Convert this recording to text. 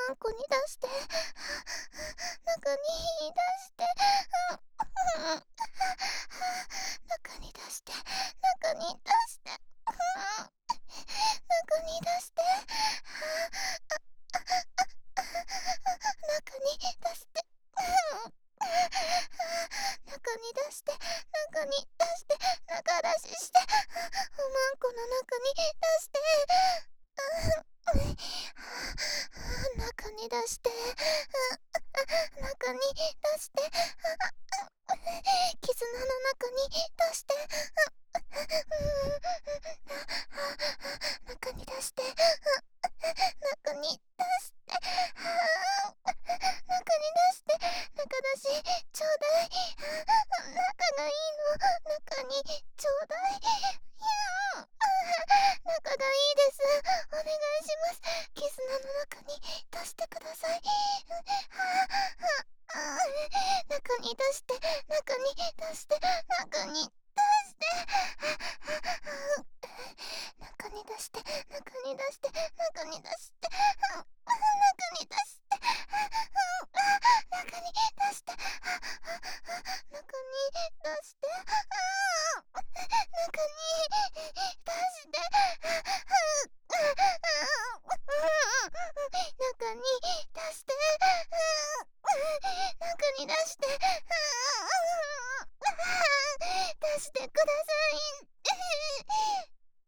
まんこに出して、中に出して、中に出して、中に出して、中に出して、中に出して、中に出して、中に出して、中出しして、おまんこの中に出して、中に出して、中に出して、絆の中に出して、中に出して、中に出して、中に出して、中出しちょうだい。仲がいいの、中にちょうだい。仲がいいです。お願いします。絆の中に出してください。中に出して、中に出して、中に出して、中に出して、中に出して、中に出して、中に出して、中に出して、中に出して、中に出して、中に出して、中に出して、出してください。